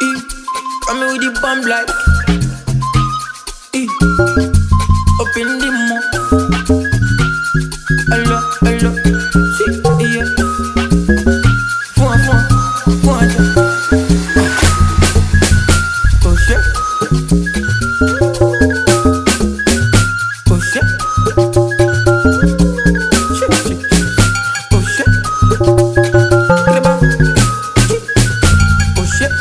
Coming with the bomb like up in the mo. Hello, hello, see, yeah. Fun, oh shit, oh shit, oh shit, oh shit.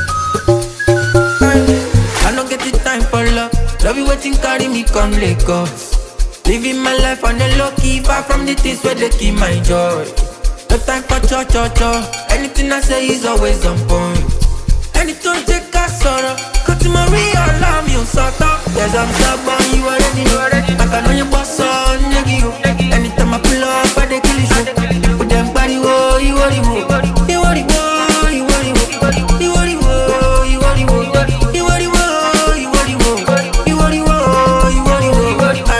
I don't get the time for love. Love you waiting, carry me come Lagos. Living my life on the low key, far from the things where they keep my joy. No time for cho. Anything I say is always on point. Anything take a sorrow. Cut to my real alarm, you sort of. Yes, I'm stubborn, you already know. I can know your boss on, nigga. Anytime I pull up, I dey kill you show. Put them body, whoa, you worry, whoa. You worry, whoa, you worry, whoa. You worry, whoa, you worry, whoa. You worry, whoa, you worry, whoa. You worry, whoa, you worry, whoa.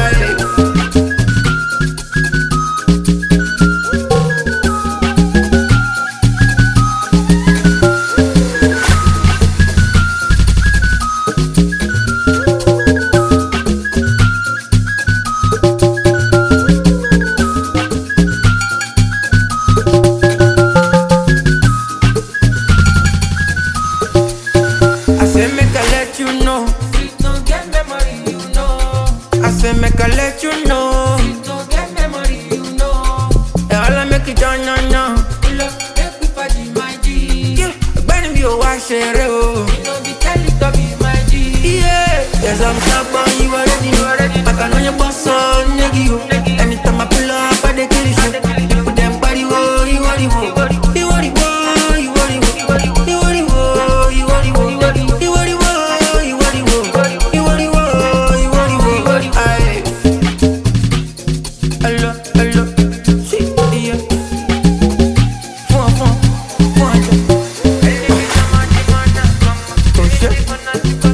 I say make I let you know. Please don't get memory, you know. And all I make it done, no. Pull up, make me party, my G. Yeah, when you wash it, oh. You know be tell it to be my G. Yeah, yes I'm stubborn, you already know. I can know your boss on, nigga. Anytime I pull up, I dey kill you shit. Put them body, whoa, you worry, whoa. You worry, whoa, you worry, whoa. You worry, whoa, you worry, whoa. You worry, whoa, you worry, whoa. You worry, whoa, you worry, whoa. Aye. Hello, hello, see, yeah. Fun, oh shit.